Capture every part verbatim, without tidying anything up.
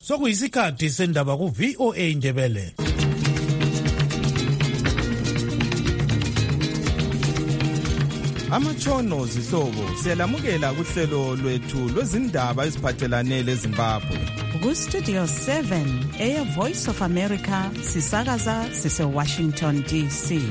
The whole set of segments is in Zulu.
Sokuyisikhathi sendaba ku V O A Indebele. Amatshono zihlobo siyalamukela kuhlelo lwethu lwezindaba eziphathelane leZimbabwe. Ku Studio seven eya Voice of America sisakaza sise Washington D C.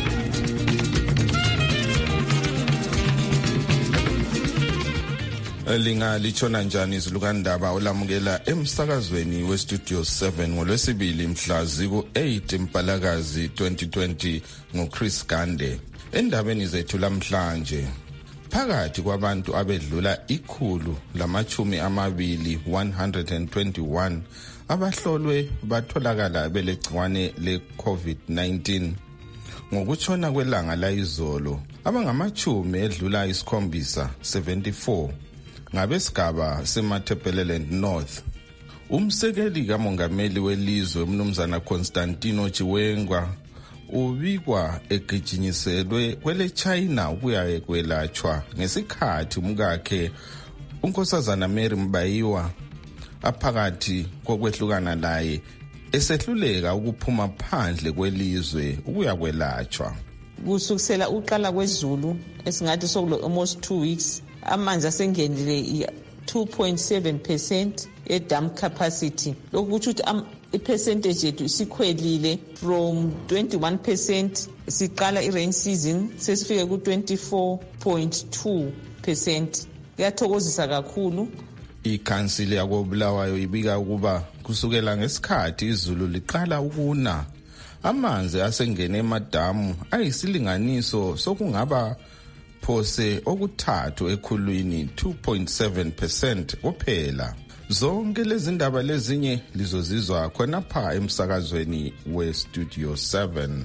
Linga lichona njani izilukandaba olamukela emsakazweni we Studio seven ngolwesibili mhla ziku eight Mpalakazi twenty twenty ngoChris Gande. Endabeni zethu lamhlanje, phakathi kwabantu abedlula ikhulu lamachumi amabili one hundred twenty-one abahlolwe batholakala belegciwane le COVID nineteen. Ngokutshona kwelanga layizolo, abangamachumi edlula isikhombisa seventy-four ngabesigaba seMatabeleland North. Umsekeli kamongameli welizwe umnumzana Constantino Chiwenga ubikwa egijinyiselwe kwele China ukuya kwelatshwa ngesikhathi umkakhe unkosazana Mary Mbayiwa aphakathi kokwehlukana laye esehluleka ukuphuma phandle kwelizwe ukuya kwelatshwa. Kusukisela uqala kwezulu esingathi sokulo almost two weeks amanzi asengenile two point seven percent e dam capacity. Lokhu kuthi i percentage yethu isikhwelile from twenty-one percent siqala i rain season sesifike ku twenty-four point two percent. Kuyathokozisa kakhulu. Ikhansili yakobulawayo ibika ukuba kusukela ngesikhathi izulu liqala ukuna, amanzi asengene emadamu ayisilinganiso sokungaba phose okuthathu ekhulwini two point seven percent kuphela. Zonke lezi ndaba lezinye lizozizwa khona pha emsakazweni we Studio seven.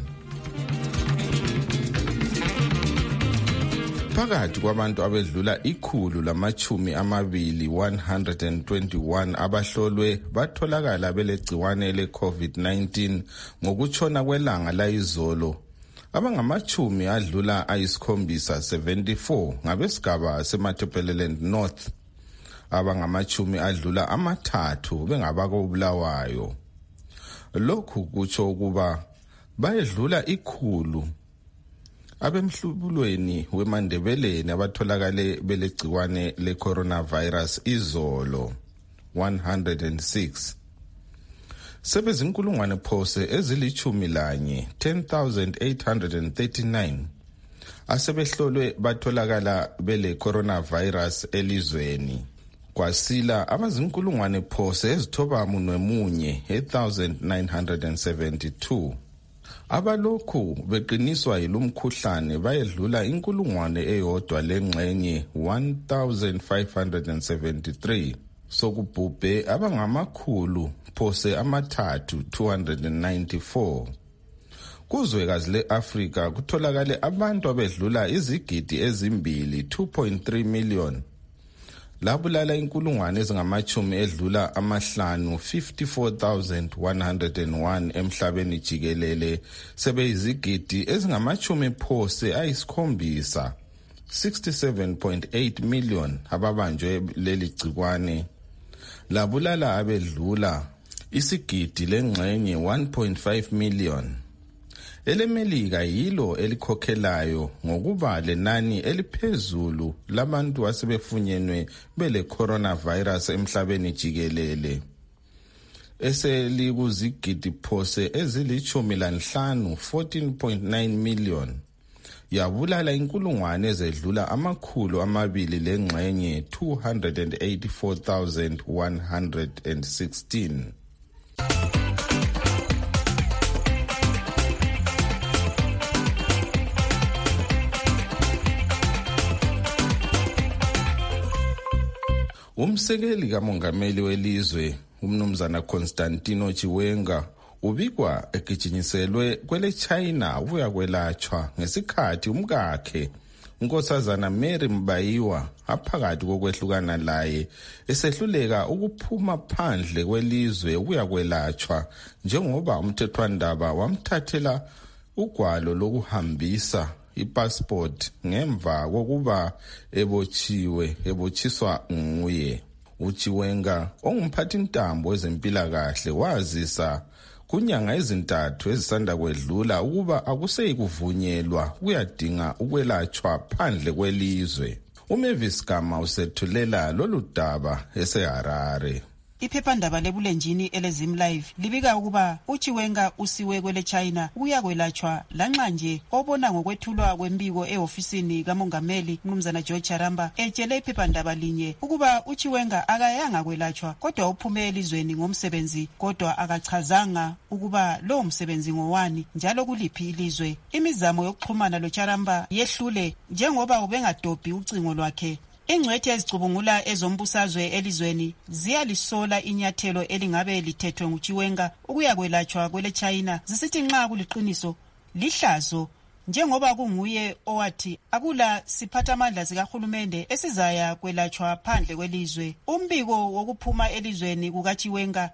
Phakathi kwabantu abedlula ikhulu lamachumi amabili one hundred twenty-one abahlolwe batholakala belegciwane le COVID nineteen ngokutshona kwelanga layizolo, abangamachumi adlula ayisikhombisa seventy-four ngabesigaba seMatabeleland North, abangamachumi adlula amathathu bengabakobulawayo. Lokhu kutsho ukuba bayedlula ikhulu abemhlubulweni weMandebeleni abatholakale belegciwane le coronavirus izolo one hundred six. Sebezinkulungwane phose ezilichumi lanye ten thousand eight hundred thirty-nine asebehlolwe batholakala bele coronavirus elizweni. Kwasila abazinkulungwane phose ezithoba munwemunye eight thousand nine hundred seventy-two. Abalokhu beqiniswa yilumkhuhlane bayedlula inkulungwane eyodwa lengxenye one thousand five hundred seventy-three. Sokubhubhe abangamakhulu phose amathathu two hundred ninety-four. Kuzwekazi le-Afrika kutholakale abantu abedlula izigidi ezimbili two point three million. Labulala inkulungwane ezingamachumi edlula amahlanu fifty-four thousand one hundred one emhlabeni jikelele sebeyizigidi ezingamachumi phose ayisikhombisa sixty-seven point eight million ababanjwe leli gcikwane. Labulala abedlula isigidi lengxenye one point five million. EleMelika yilo elikhokhelayo ngokuba lenani eliphezulu labantu asebefunyenwe bele coronavirus emhlabeni jikelele, eselikuzigidi phose ezilichumi lanhlanu fourteen point nine million. Yabulala inkulungwane ezedlula amakhulu amabili lengxenye two hundred eighty-four thousand one hundred sixteen. Umsekeli kamongameli welizwe umnumzana Constantino Chiwenga ubikwa egijinyiselwe kwele China ukuya kwelatshwa ngesikhathi umkakhe unkosazana Mary Mbayiwa aphakathi kokwehlukana laye esehluleka ukuphuma phandle kwelizwe ukuya kwelatshwa njengoba umthethwandaba wamthathela ugwalo lokuhambisa ipassport ngemva kokuba ebotshiwe ebotshiswa nguye. uChiwenga ongumphathintambo wezempilakahle wazisa kunyanga ezintathu ezisanda kwedlula ukuba akuseyi kuvunyelwa kuyadinga ukwelatshwa phandle kwelizwe. uMavis Gama usethulela lolu daba eseHarare. Iphephandaba lebulenjini elezim live libika ukuba uChiwenga usiwe kwele China ukuya kwelatshwa lanxa nje obona ngokwethulwa kwembiko eofisini kamongameli Mnumzana George Charamba etshele iphephandaba linye ukuba uChiwenga akayanga kwelatshwa kodwa uphume elizweni ngomsebenzi kodwa akachazanga ukuba lo msebenzi ngowani njalo kuliphi ilizwe. Imizamo yokuxhumana loCharamba yehlule njengoba ubengadobhi ucingo lwakhe. Ingcwethi ezicubungula ezombusazwe elizweni ziyalisola inyathelo elingabe lithethwe nguChiwenga ukuya kwelatshwa kwele China zisithi nxa kuliqiniso lihlazo njengoba kunguye owathi akula siphathamandla sikahulumende esizaya kwelatshwa phandle kwelizwe. Umbiko wokuphuma elizweni kukaChiwenga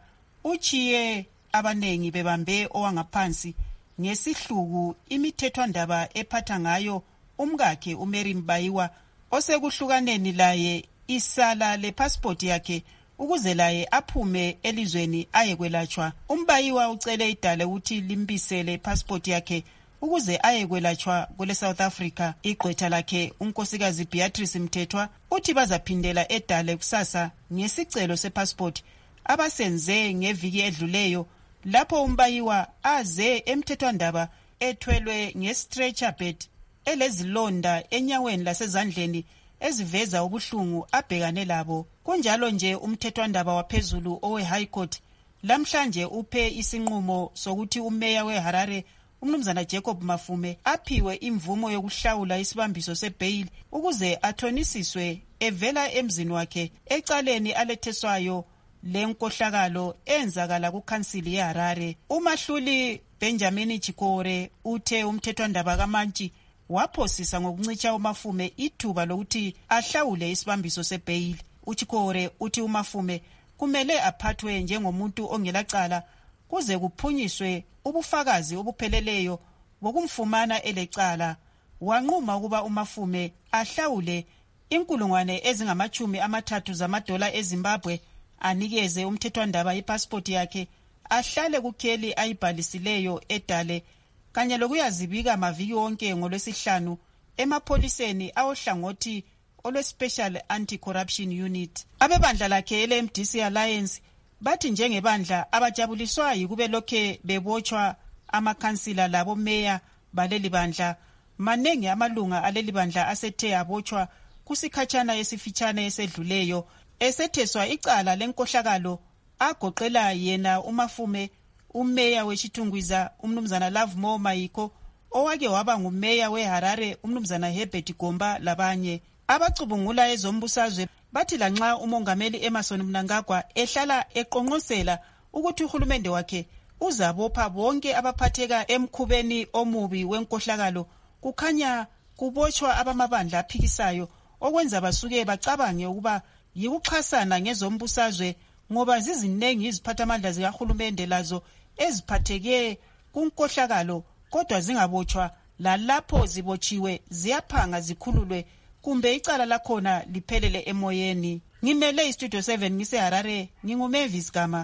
uchiye abanengi bebambe owangaphansi ngesihluku imithethwandaba ephatha ngayo umkakhe uMary Mbayiwa osekuhlukaneni laye isala lepassport yakhe ukuze laye aphume elizweni aye kwelatshwa. Umbayiwa ucele idale ukuthi limbisele passport yakhe ukuze aye kwelatshwa kwele South Africa. Igqwetha lakhe unkosikazi Beatrice Mthethwa uthi bazaphindela edale kusasa ngesicelo sepassport abasenze ngeviki edluleyo lapho umbayiwa aze emthethwandaba ethwelwe nge-stretcher bed elezilonda enyaweni lasezandleni eziveza ubuhlungu abhekane labo. Kunjalo nje umthethwandaba waphezulu owe High Court lamhlanje uphe isinqumo sokuthi umeya weHarare uMnumzana Jacob Mafume aphiwe imvumo yokuhlawula isibambiso sebail ukuze athonisiswe evela emzini wakhe ecaleni aletheswayo lenkohlakalo enzakala kukhansili yeHarare. Umahluli Benjamin Chikore uthe umthethwandaba kaMantshi waphosisa ngokuncitsha uMafume ithuba lokuthi ahlawule isibambiso sebail. uChikore uthi uMafume kumele aphathwe njengomuntu ongelacala kuze kuphunyiswe ubufakazi obupheleleyo bokumfumana elecala. Wanquma ukuba uMafume ahlawule inkulungwane ezingamachumi amathathu zamadola eZimbabwe anikeze umthethwandaba ipassport yakhe ahlale kukheli ayibhalisileyo edale kanye lokuyazibika maviki wonke ngolwesihlanu emapholiseni awahlangothi olwe-Special Anti-Corruption Unit. Abebandla lakhe ele-M D C Alliance bathi njengebandla abajabuliswa yikube lokhe bebotshwa amakhansila labo meya baleli bandla. Manengi amalunga aleli bandla asethe abotshwa kusikhatshana esifitshane esedluleyo esetheswa icala lenkohlakalo agoqela yena uMafume, umeya weChitungwiza uMnumzana Lovemore Mayiko, owake waba ngumeya weHarare uMnumzana Herbert Gomba labanye. Abacubungula ezombusazwe bathi lanxa umongameli Emmerson Mnangagwa ehlala eqonqosela ukuthi uhulumende wakhe uzabopha bonke abaphatheka emkhubeni omubi wenkohlakalo, kukhanya kubotshwa abamabandla aphikisayo okwenza basuke bacabange ukuba yikuxhasana ngezombusazwe ngoba zizinengi iziphathamandla zikahulumende lazo eziphatheke kunkohlakalo kodwa zingabotshwa, lalapho zibotshiwe ziyaphanga zikhululwe kumbe icala lakhona liphelele emoyeni. Ngimele iStudio seven ngiseHarare, nginguMavis Gama.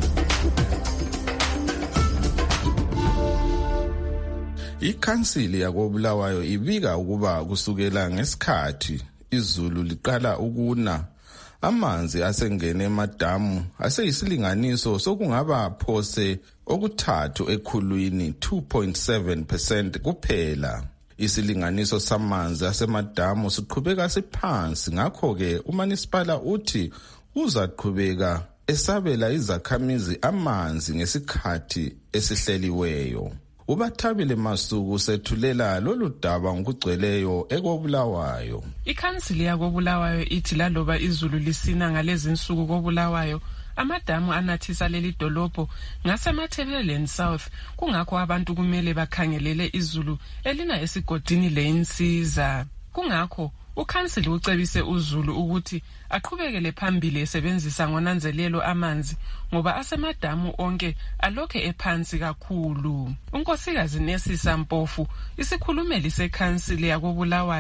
Ikhansili yakoBulawayo ibika ukuba kusukela ngesikhathi izulu liqala ukuna amanzi asengene emadamu aseyisilinganiso sokungaba phose okuthathu ekhulwini two point seven percent kuphela. Isilinganiso samanzi asemadamu siqhubeka siphansi, ngakho ke uManisipala uthi uzaqhubeka esabela izakhamizi amanzi ngesikhathi esihleliweyo. Ubathabile Masuku sethulela lolu daba ngokugcweleyo ekoBulawayo. Ikhansili yakoBulawayo ithi laloba izulu lisina ngalezi insuku koBulawayo amadamu anathisa leli dolobho ngaseMathebeleni South, kungakho abantu kumele bakhangelele izulu elina esigodini leinsiza. Kungakho ukhansili ucebise uZulu ukuthi aqhubekele phambili esebenzisa ngonanzelelo amanzi ngoba asemadamu onke alokhe ephansi kakhulu. Unkosikazi Nesisa Mpofu, isikhulumeli sekhansili yakoBulawayo,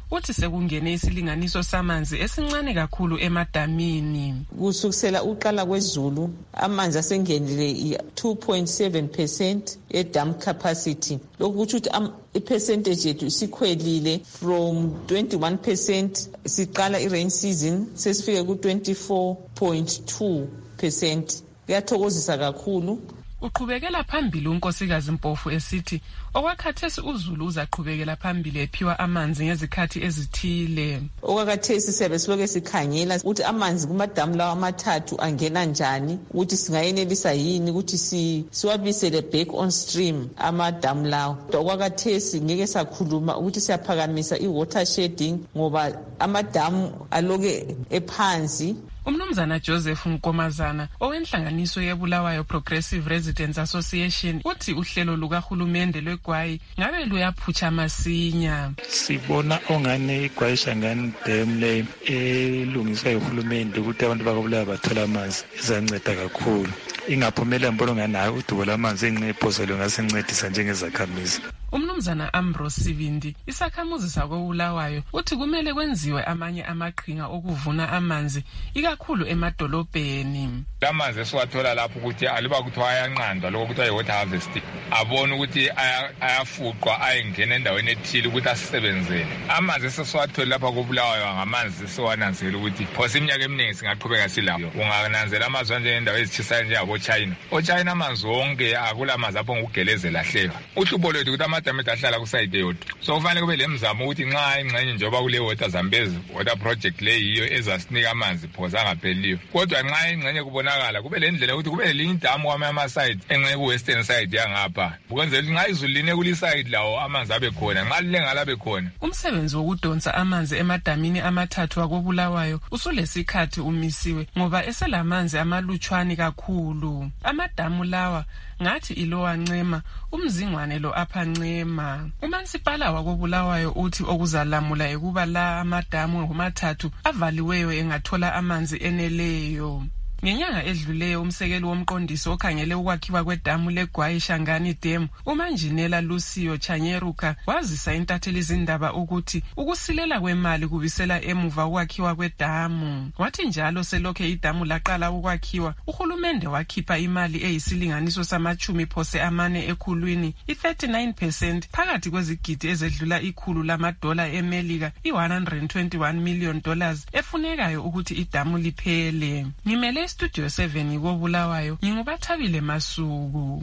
uthi sekungene isilinganiso samanzi esincane kakhulu emadamini. Kusukusela uqala kwezulu amanzi asengenile two point seven percent e-dam capacity. Lokhu kuthi ukuthi i-percentage yethu isikhwelile from twenty-one percent siqala i-rain season sesifike ku twenty-four point two percent. Kuyathokozisa kakhulu. Uqhubekela phambili unkosikazi Mpofu esithi okwakhathesi uZulu uzaqhubekela phambili ephiwa amanzi ngezikhathi ezithile. Okwakhathesi siyabe siloke sikhangela ukuthi amanzi kumadamu lawa amathathu angena njani, ukuthi singayenelisa yini ukuthi siwabisele back on stream amadamu lawa. Okwakhathesi ngeke sakhuluma ukuthi siyaphakamisa i-water shedding ngoba amadamu aloke ephansi. Umnumzana Joseph Nkomazana owenhlanganiso yeBulawayo Progressive Residents Association uthi uhlelo lukahulumende lweGwayi ngabe luyaphutsha masinya. Sibona ongane iGwayi Shangani Dam le elungiswa yuhulumende ukuthi abantu bakubulawa bathola amanzi izanceda kakhulu. Ingaphumela mbolo nganayo udubo lamanzi enqephozo ngasencedisa njengezakhamizi. Umnumzana Ambrose Sibindi isakhamuzi sakoBulawayo uthi kumele kwenziwe amanye amaqhinga okuvuna amanzi ikakhulu emadolobheni. Amanzi esiwathola lapho ukuthi aliba kuthiwa ayanqandwa lokho kuthiwa i-water harvesting, abona ukuthi ayafuqwa ayengena endaweni ethile ukuthi asisebenzele. Amanzi esesiwathola lapha koBulawayo ngamanzi esiwananzela ukuthi phose iminyaka eminingi singaqhubeka silawo. Ungananzela amazwe anjengendawo ezitshisayo njengabo-China. O-China amanzi wonke akula manzi apho ngokugelezela hleka. Uhlubo lwethu ukuthi amadamu ahlala kusayide yodwa. So kufanele kube lemizamo ukuthi nxa ingxenye njengoba kule water Zambezi water project le yiyo ezasinika amanzi phoza angapheliyo. Kodwa nxa ingxenye kubonakala kube le ndlela ukuthi kube linye idamu kwamanye ama-side engxenye ku-western side yangapha. Ukwenzela ukuthi nxa izulu line kuli-side lawo amanzi abe khona, nxa lilengala abe khona. Umsebenzi wokudonsa amanzi emadamini amathathu akoBulawayo usulesikhathi umisiwe ngoba eselamanzi amalutshwane kakhulu. Amadamu lawa ngathi ilowa Ncema, umzingwane lo apha Ncema. Umansipala wakoBulawayo uthi okuzalamula ekuba la amadamu ngomathathu avaliweyo engathola amanzi eneleyo. Ngenyanga edluleyo umsekeli womqondisi okhangele ukwakhiwa kwedamu leGwayi Shangani Dam, uManjinela Lucio Chanyeruka wazisa intatheli izindaba ukuthi ukusilela kwemali kubisela emuva ukwakhiwa kwedamu. Wathi njalo selokhe idamu laqala ukwakhiwa, uhulumende wakhipha imali eyisilinganiso samachumi phose amane ekhulwini, i-thirty-nine percent phakathi kwezigidi ezedlula ikhulu lamadola eMelika, i-one hundred twenty-one million dollars efunekayo ukuthi idamu liphele. Ngimele Studio seven ngoBulawayo ngingubathabile Masuku.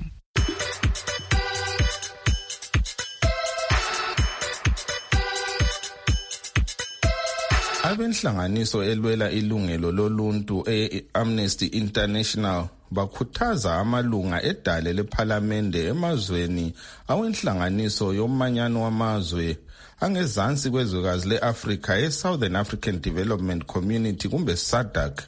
Abenhlanganiso elwela ilungelo loluntu e-Amnesty International bakhuthaza amalunga edale lephalamende emazweni awenhlanganiso yomanyano wamazwe angezansi kwezwekazi le-Africa e-Southern African Development Community kumbe SADC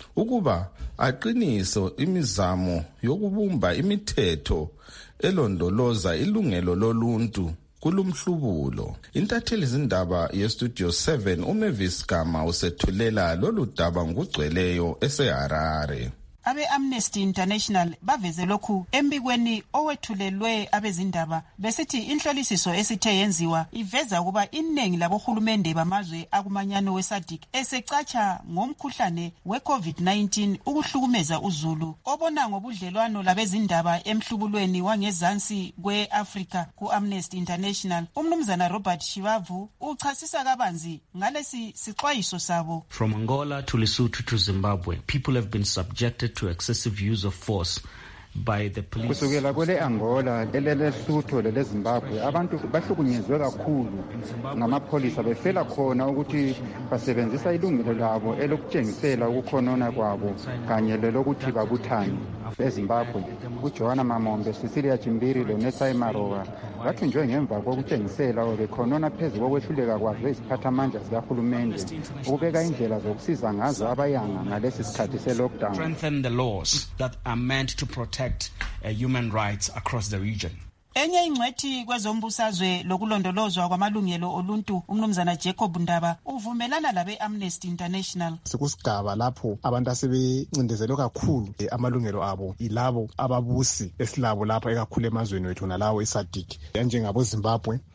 ukuba aqiniso imizamo yokubumba imithetho elondoloza ilungelo loluntu kulumhlubulo. Intatheli izindaba yeStudio seven uMavis Gama usethulela lolu daba ngugcweleyo eseHarare. Abe-Amnesty International baveze lokhu embikweni owethulelwe abezindaba besithi inhlolisiso esithe yenziwa iveza ukuba iningi labohulumende bamazwe akumanyano we-SADC esecatsha ngomkhuhlane we-COVID nineteen ukuhlukumeza uZulu obona ngobudlelwano labezindaba emhlubulweni wangezansi kwe-Africa ku-Amnesty International. Umnumzana Robert Shivavu uchasisa kabanzi ngalesi sixwayiso sabo. From Angola to Lesotho to Zimbabwe, people have been subjected to excessive use of force by the police. Kusukela kwele Angola elelesutho lele Zimbabwe abantu bahlukunyezwe kakhulu ngamapholisa befela khona ukuthi basebenzisa ilungelo labo elokutshengisela ukukhonona kwabo kanye lelokuthi babuthane. eZimbabwe uJohana Mamombe, Cecilia Chimbiri loNesai Maroga bathunjwe ngemva kokutshengisela bekhonona phezu kokwehluleka kwazo iziphathamandla zikahulumende ukubeka indlela zokusiza ngazo abayanga ngalesi sikhathi se-lockdown. Strengthen the laws that are meant to protect uh, human rights across the region. Enye ingcwethi kwezombusazwe lokulondolozwa kwamalungelo oluntu umnumzana Jacob Ndaba uvumelana labe Amnesty International. Sekusigaba lapho abantu asebencindezelwe kakhulu amalungelo abo ilabo ababusi esilabo lapha ekakhulu emazweni wethu nalawo eSADC njengabo Zimbabwe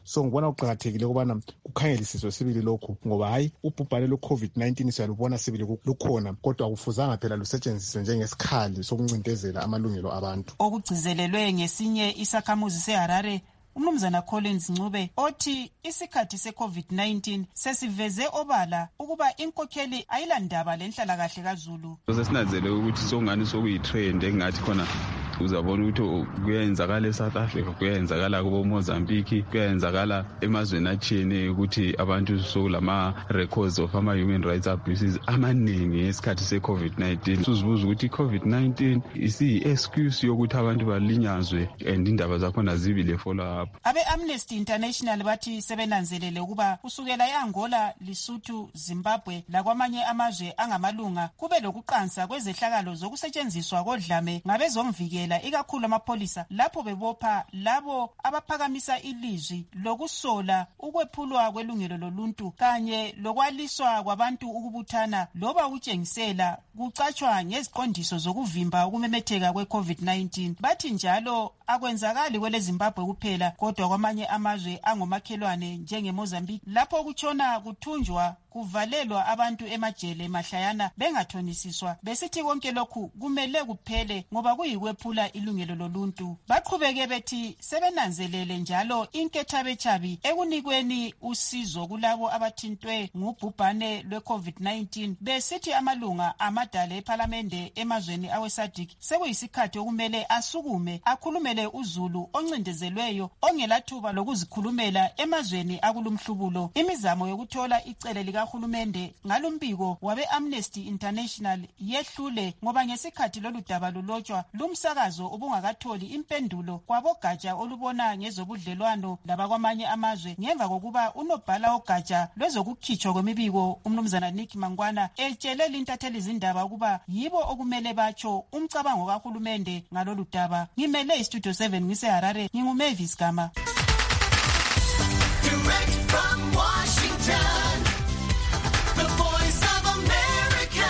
so ngibona kuqakathekile ukubana kukhangelisiswe sibili lokhu ngoba hayi ubhubhane lwe-covid nineteen siyalubona sibili lukhona kodwa akufuzanga phela lusetshenziswe njengesikhali sokuncindezela amalungelo abantu. Okugcizelelwe ngesinye isakhamuzi seHarare uMnumzana Collins Ncube othi isikhathi se-covid nineteen sesiveze obala ukuba inkokheli ayilandaba lenhlalakahle kaZulu. Sesinanzele ukuthi sokungani sokuyi-trend engathi khona uzabona ukuthi kuyenzakala eSouth Africa, kuyenzakala kubo Mozambique, kuyenzakala emazweni atshiyeneyo ukuthi abantu sokulama records of ama human rights abuses amaningi ngesikhathi se-covid nineteen. Sizibuza ukuthi i-covid nineteen isiyi-excuse yokuthi abantu balinyazwe and indaba zakhona zibile follow up. Abe-Amnesty International bathi sebenanzelele ukuba kusukela e-Angola, Lesotho, Zimbabwe lakwamanye amazwe angamalunga kube lokuqansa kwezehlakalo zokusetshenziswa kodlame ngabezomvikela ikakhulu amapolisa lapho bebopha labo abaphakamisa ilizwi lokusola ukwephulwa kwelungelo loluntu kanye lokwaliswa kwabantu ukubuthana loba ukutshengisela kucatshwa ngeziqondiso zokuvimba ukumemetheka kwe-covid nineteen. Bathi njalo akwenzakali kwele Zimbabwe kuphela kodwa kwamanye amazwe angomakhelwane njengeMozambique lapho kutshona kuthunjwa kuvalelwa abantu emajele mahlayana bengathonisiswa. Besithi konke lokhu kumele kuphele ngoba kuyikwephula ilungelo loluntu. Baqhubeke bethi sebenanzelele njalo inkethabechabi ekunikweni usizo kulabo abathintwe ngubhubhane lwe-covid nineteen. Besithi amalunga amadala ePhalamende emazweni aweSADC sekuyisikhathi okumele asukume akhulumele uZulu oncindezelweyo ongelathuba lokuzikhulumela emazweni akulumhlubulo. Imizamo yokuthola icele lika Hulumende ngalumbiko wabe-Amnesty International yehlule ngoba ngesikhathi lolu daba lulotshwa lumsakazo ubungakatholi impendulo kwabogatsha olubona ngezobudlelwano labakwamanye amazwe ngemva kokuba unobhala ogatsha lwezokukhitshwa kwemibiko uMnumzana Nick Mangwana etshele lintatheli izindaba ukuba yibo okumele batsho umcabango kahulumende ngalolu daba. Ngimele iStudio seven ngiseHarare, nginguMavis Gama. Direct from Washington, the voice of America,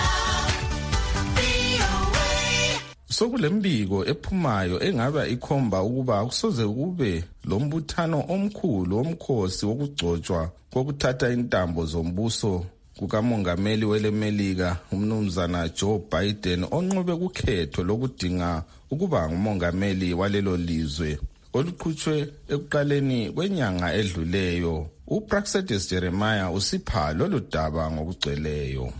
V O A. Sokulembiko ephumayo engaba ikhomba ukuba kusoze kube lombuthano omkhulu omkhosi wokugcotshwa kokuthatha intambo zombuso kukamongameli welemelika uMnumzana Joe Biden onqobe kukhetho lokudinga ukuba ngumongameli walelo lizwe oluqhutshwe ekuqaleni kwenyanga edluleyo. uPraxedis Jeremiah usipha lolu daba ngokugcweleyo.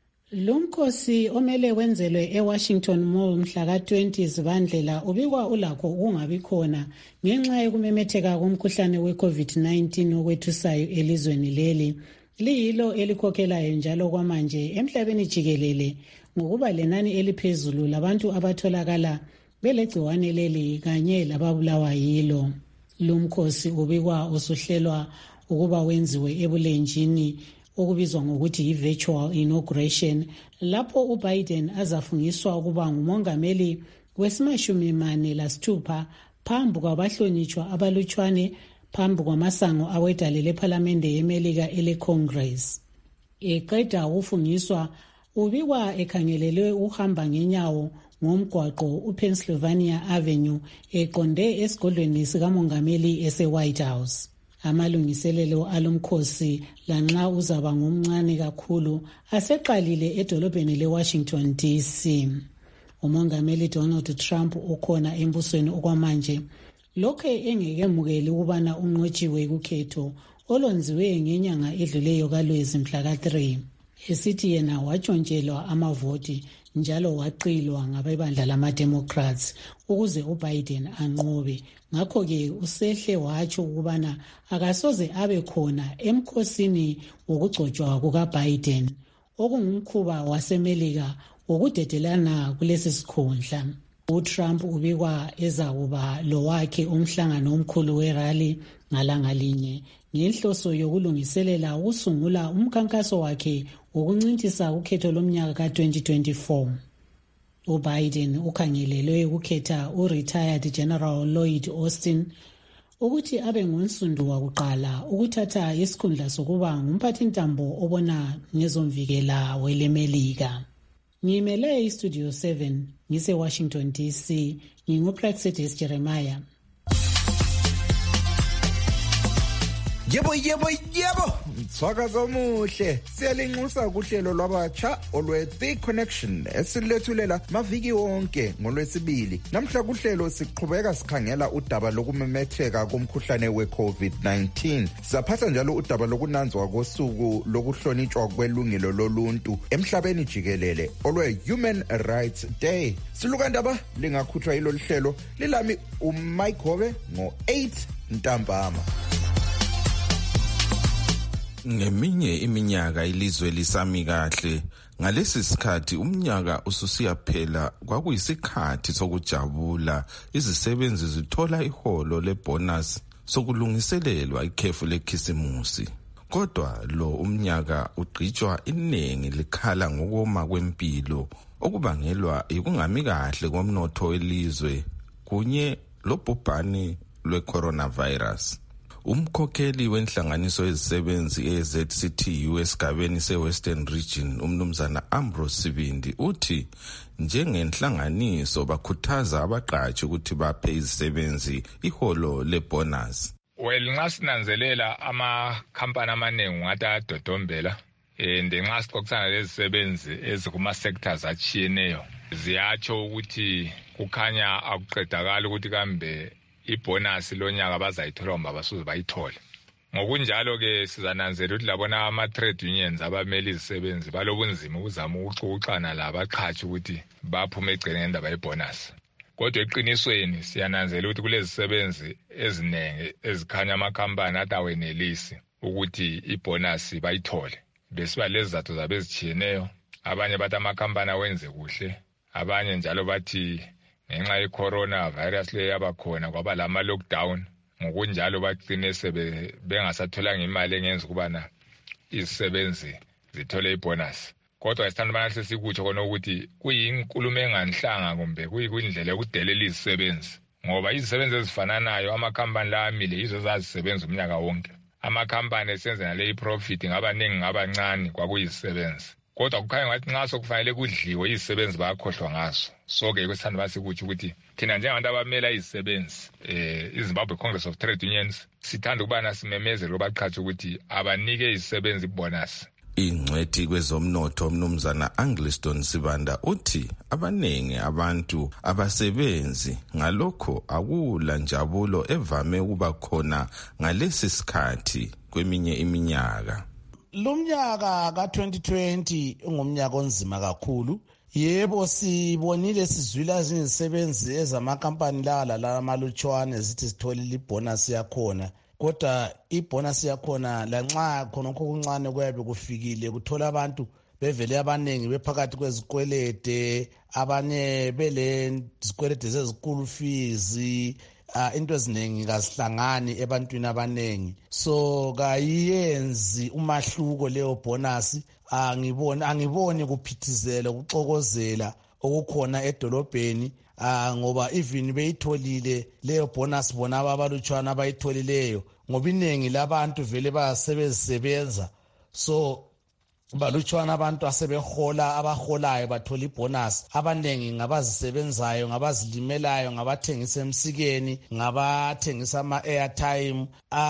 Lumkhosi omele wenzelwe eWashington Mall mhla ka twenty Zibandlela ubikwa ulakho ukungabi khona ngenxa yokumemetheka komkhuhlane we-covid nineteen okwethusayo elizweni leli. Liyilo elikhokhelayo njalo kwamanje emhlabeni jikelele ngokuba lenani eliphezulu labantu abatholakala belegciwane leli kanye lababulawa yilo. Lumkhosi ubikwa usuhlelwa ukuba wenziwe ebulenjini okubizwa ngokuthi yi-virtual inauguration lapho uBiden azafungiswa ukuba ngumongameli wesimashumi mane lasithupha phambi kwabahlonitshwa abalutshwane phambi kwamasango awedale lephalamende yemelika ele-Congress. Eqeda ukufungiswa ubikwa ekhangelelwe uhamba ngenyawo ngomgwaqo uPennsylvania Avenue eqonde esigodlweni sikamongameli ese-White House. Amalungiselelo alomkhosi lanxa uzaba ngomncane kakhulu aseqalile edolobheni leWashington D C. Umongameli Donald Trump ukhona embusweni okwamanje lokhe engekemukeli ukubana unqotshiwe kukhetho olwenziwe ngenyanga edluleyo kaLwezi mhla ka three. Esithi yena watshontshelwa amavoti njalo waqilwa ngabebandla lama-Democrats ukuze uBiden anqobe. Ngakho-ke usehle watsho ukubana akasoze abe khona emkhosini wokugcotshwa kukaBiden okungumkhuba wasemelika wokudedelana kulesi sikhundla. uTrump ubikwa ezakuba lowakhe umhlangano omkhulu werally ngalanga linye ngenhloso yokulungiselela ukusungula umkhankaso wakhe wokuncintisa ukhetho lomnyaka ka twenty twenty-four. uBiden ukhangelelwe ukukhetha u-retired General Lloyd Austin ukuthi abe ngonsundu wakuqala ukuthatha isikhundla sokuba ngumphathintambo obona ngezomvikela welemelika. Ngimele iStudio seven ngise-Washington D C, nginguPraxedis Jeremiah. Yebo yebo yebo mthwakazi omuhle siyalinxusa kuhlelo lwabatsha olwe The Connection esilethulela maviki wonke ngolwesibili. Namhla kuhlelo siqhubeka sikhangela udaba lokumemetheka komkhuhlane we-COVID nineteen. Saphatha njalo udaba lokunanzwa kosuku lokuhlonitshwa kwelungelo loluntu emhlabeni jikelele olwe Human Rights Day. Silukandaba lingakhutshwa yilo lihlelo lilami uMike Hobe ngo eight ntambama. Ngeminye iminyaka ilizwe lisami kahle ngalesi sikhathi umnyaka ususiyaphela kwakuyisikhathi sokujabula izisebenzi zithola iholo lebonus sokulungiselelwa ikhefu lekhisimusi kodwa lo umnyaka ugqitshwa iningi likhala ngokoma kwempilo okubangelwa ikungami kahle komnotho welizwe kunye lobhubhane lwe-coronavirus. Umkhokheli wenhlanganiso yezisebenzi e-Z C T U esigabeni se-Western Region umnumzana Ambrose Sibindi uthi njengenhlanganiso bakhuthaza abaqashi ukuthi baphe izisebenzi iholo lebonus. Well, nxa sinanzelela amakhampani amaningi ngathi ayadodombela and nxa sixoxisana lezisebenzi ezikuma-sectors atshiyeneyo ziyatsho ukuthi kukhanya akuqedakala ukuthi kambe ibonus lonyaka bazayithola ngoba basuze bayithole. Ngokunjalo ke sizananzela ukuthi labona ama trade unions abameli izisebenzi balobunzima ukuzama ukuxoxana labaqhashi ukuthi baphume egcene ngendaba yebonus. Kodwa eqinisweni siyananzela ukuthi kulezi zisebenzi ezinenge ezikhanya amakhampani atawenelisi ukuthi ibonus bayithole. Besiba lezi zathu zabe ezitshiyeneyo, abanye bathi amakhampani awenze kuhle, abanye njalo bathi ngenxa ye-corona virus le yabakhona kwaba lama lockdown ngokunjalo bagcine sebe bengasatholanga imali engenza ukubana izisebenzi zithole ibonus. Kodwa isithanda banahle sikutsho khona ukuthi kuyinkulumo enganhlanga kumbe kuyindlela yokudelela izisebenzi ngoba izisebenzi ezifananayo amakhampani la amile yizo zazisebenza umnyaka wonke. Amakhampani esenze nale iprofit ngabaningi ngabancane kwakuyizisebenzi. Kodwa kukhanya ngathi nxa sokufanele kudliwe izisebenzi bayakhohlwa ngaso. So ke kwesithanda basikutsho ukuthi thina njengabantu abamela izisebenzi eh iZimbabwe Congress of Trade Unions sithanda ukubana simemezele abaqhashi ukuthi abanike izisebenzi ibonus. Ingcwethi kwezomnotho umnumzana Angliston Sibanda uthi abanengi abantu abasebenzi ngalokho akula njabulo evame ukuba khona ngalesi sikhathi kweminye iminyaka. Lumnyaka ka twenty twenty ungumnyaka onzima kakhulu. Yebo sibonile sizwila izisebenzi ezamakampani la la malutshwane zithi sitholile ibonus yakhona. Kodwa ibonus yakhona lanxa khonokho kuncane kuyabe kufikile kuthola abantu bevele abanengi bephakathi kwezikwelede abanye bele zikwelede zezikulu fees uh, into eziningi kazihlangani ebantwini abanengi so kayiyenzi umahluko leyo bonus angiboni angiboni kuphithizela ukuxokozela okukhona edolobheni ah ngoba even beyitholile leyo bonus bona abalutshwana abayitholileyo ngoba iningi labantu vele bayasebenza so balutshwana abantu asebehola abaholayo bathola ibonus abanengi ngabazisebenzayo ngabazilimelayo ngabathengisa emsikeni ngabathengisa ama airtime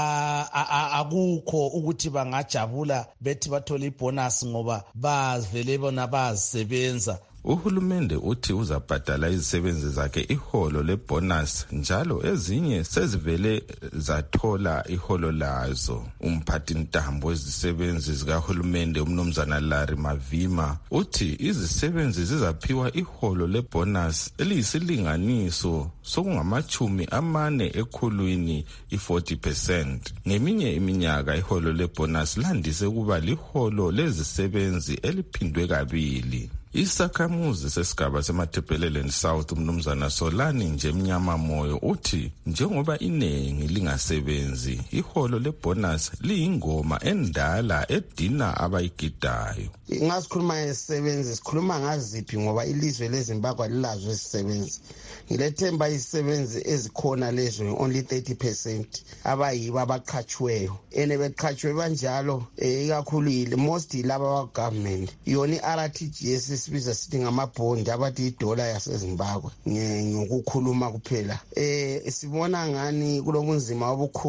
akukho ukuthi bangajabula bethi bathola ibonus ngoba bavele bona bazisebenza. Uhulumende uthi uzabhadala izisebenzi zakhe iholo lebonus njalo ezinye sezivele zathola iholo lazo. Umphathi ntambo wezisebenzi zikahulumende umnumzana Larry Mavima uthi izisebenzi zizaphiwa iholo lebonus eliyisilinganiso sokungamachumi amane ekhulwini i-forty percent. Ngeminye iminyaka iholo lebonus landise kuba liholo lezisebenzi eliphindwe kabili. Isakhamuzi sesigaba seMatabeleland South umnumzana Solani nje mnyama moyo uthi njengoba inengi lingasebenzi iholo lebonus liyingoma endala edina abayigidayo. Ngasikhuluma ngezisebenzi sikhuluma ngaziphi ngoba ilizwe leZimbabwe lilazo izisebenzi. Ngilethemba izisebenzi ezikhona lezo only thirty percent abayibo abaqhatshiweyo ene beqhatshwe banjalo ikakhulu most laba government yoni R T G S sibiza sithi ngamabhondi abathi idola yaseZimbabwe ngokukhuluma kuphela eh sibona ngani kulobunzima obukhulu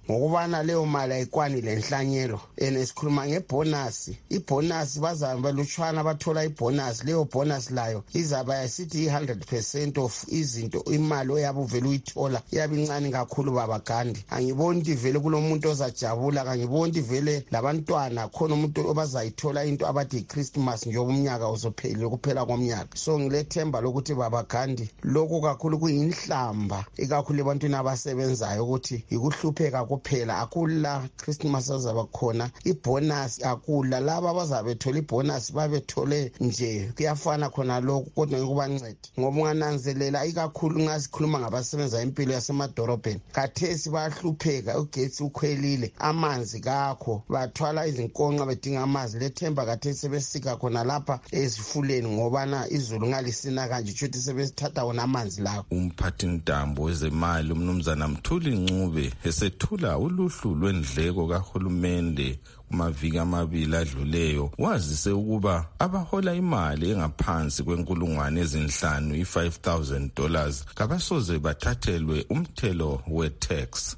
ngokubana leyo mali ayikwani lenhlanyelo ene sikhuluma ngebonus ibonus bazabe balutshwana bathola ibonus leyo bonus layo izaba yasithi one hundred percent of izinto imali oyabe uvela uyithola iyabe incane kakhulu baba Gandhi angiboni ukuthi vele kulomuntu ozajabula angiboni vele labantwana khona umuntu obazayithola into abathi Christmas njengoba umnyaka uzophelile kuphela komnyaka so ngilethemba lokuthi baba Gandhi lokho kakhulu kuyinhlamba ikakhulu ebantwini abasebenzayo ukuthi ikuhlupheka kuphela akula Christmas azaba khona ibonus akula laba bazabe thola ibonus babethole nje kuyafana khona lokho kodwa ngikubancede ngoba ungananzelela ikakhulu ngazikhuluma ngabasebenza impilo yasemadorobheni kathesi bayahlupheka ugetsi ukhwelile amanzi kakho bathwala izinkonxa bedinga amanzi lethemba kathesi sebesika khona lapha ezifuleni ngoba na izulu ngalisina kanje futhi sebesithatha wona amanzi lawo umphathi ntambo wezemali umnumzana Mthuli Ncube esethula uluhlu lwendleko kahulumende kumaviki amabili adluleyo wazise ukuba abahola imali engaphansi kwenkulungwane ezinhlanu i-five thousand dollars kabasoze bathathelwe umthelo we-tax.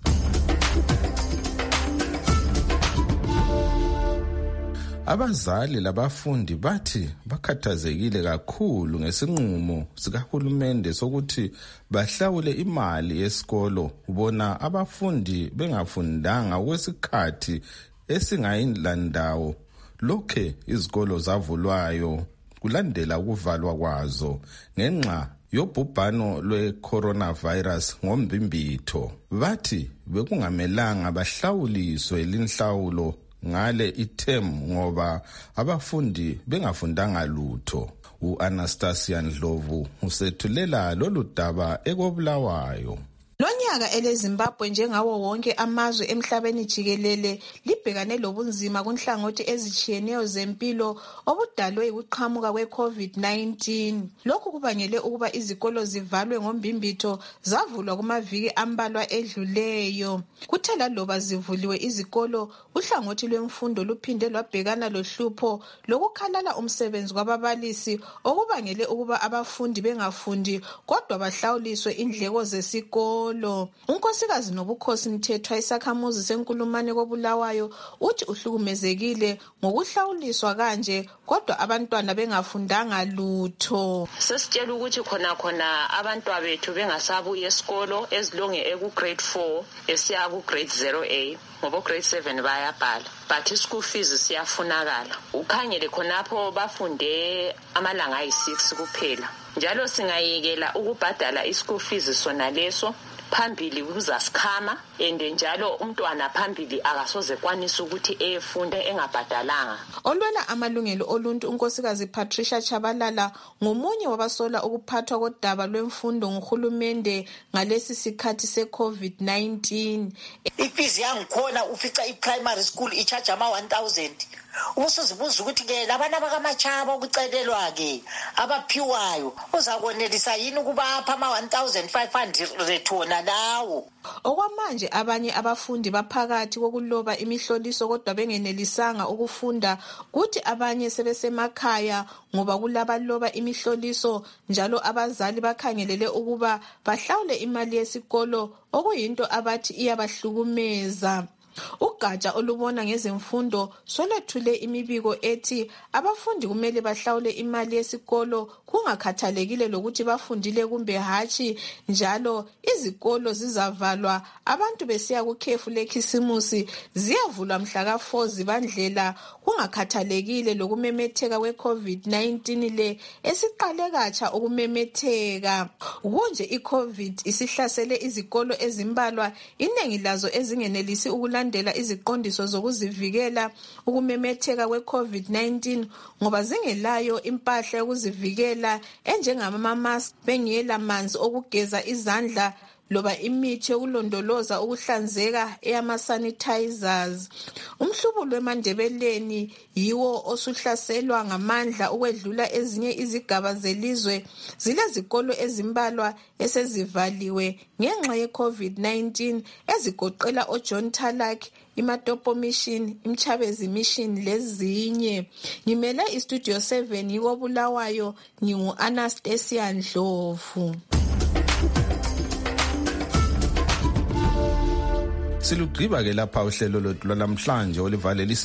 Abazali labafundi bathi bakhathazekile kakhulu ngesinqumo sikahulumende sokuthi bahlawule imali yesikolo ubona abafundi bengafundanga kwesikhathi esingayilandawo lokhe izikolo zavulwayo kulandela ukuvalwa kwazo ngenxa yobhubhano lwe-coronavirus ngombimbitho. Bathi bekungamelanga bahlawuliswe linhlawulo ngale item ngoba abafundi bengafundanga lutho. U-Anastasia Ndlovu usethulela lolu daba eKobulawayo. Lonyaka eleZimbabwe njengawo wonke amazwe emhlabeni jikelele libhekane lobunzima kunhlangothi ezichiyeneyo zempilo obudalwe ukuqhamuka kwe-COVID nineteen. Lokhu kubangele ukuba izikolo zivalwe ngombimbitho zavulwa kumaviki ambalwa edluleyo. Kuthe laloba zivuliwe izikolo, uhlangothi lwemfundo luphinde lwabhekana lohlupho lokukhalala umsebenzi kwababalisi okubangele ukuba abafundi bengafundi kodwa bahlawuliswe indleko zesikolo. Unkosikazi Nobukhosi Mthethwa isakhamuzi senkulumane koBulawayo uthi uhlukumezekile ngokuhlawuliswa kanje kodwa abantwana bengafundanga lutho. Sesitshela ukuthi khona khona abantwana bethu bengasabuya esikolo ezilonge eku grade four esiya ku grade zero A ngoba grade seven bayabhala but school fees siyafunakala. Ukhangele khonapho bafunde amalanga ayi six kuphela. Njalo singayekela ukubhadala ischool fees sona leso phambili kuzasikhama ende njalo umntwana phambili akasoze kwanisa ukuthi efunde engabhadalanga. Olwela amalungelo oluntu unkosikazi Patricia Chabalala ngomunye wabasola ukuphathwa kodaba lwemfundo nguhulumende ngalesi sikhathi se-COVID nineteen. Ifees yangikhona ufica i-primary school i-charge ama one thousand. Ubusuzibuza ukuthi ke labana bakaMachaba ukucelelwa ke abaphiwayo uzakonelisa yini ukubapha ama one thousand five hundred thona lawo. Okwamanje abanye abafundi baphakathi kokuloba imihloliso kodwa bengenelisanga ukufunda kuthi abanye sebesemakhaya ngoba kulabaloba imihloliso njalo abazali bakhangelele ukuba bahlawule imali yesikolo okuyinto abathi iyabahlukumeza. Ugatsha olubona ngezemfundo solethule imibiko ethi abafundi kumele bahlawule imali yesikolo kungakhathalekile lokuthi bafundile kumbe hatshi njalo izikolo zizavalwa abantu besiya kukhefu lekhisimusi ziyavulwa mhla ka four zibandlela kungakhathalekile lokumemetheka kwe-COVID nineteen le esiqale katsha ukumemetheka. Kunje i-COVID isihlasele izikolo ezimbalwa inengi lazo ezingenelisi ukulandela iziqondiso zokuzivikela ukumemetheka kwe-COVID nineteen ngoba zingelayo impahla yokuzivikela enjengama-mask bengela manzi okugeza izandla loba imithi yokulondoloza ukuhlanzeka eyama-sanitizers. Umhlubulo eMandebeleni yiwo osuhlaselwa ngamandla ukwedlula ezinye izigaba zelizwe zilezikolo ezimbalwa esezivaliwe ngenxa ye-COVID nineteen ezigoqela oJohn Talak, iMatopo Mission, iMchabezi Mission lezinye. Ngimele iStudio seven yiKobulawayo ngingu-Anastasia Ndlovu. Silugqiba ke lapha uhlelo lwethu lwanamhlanje olivalelisa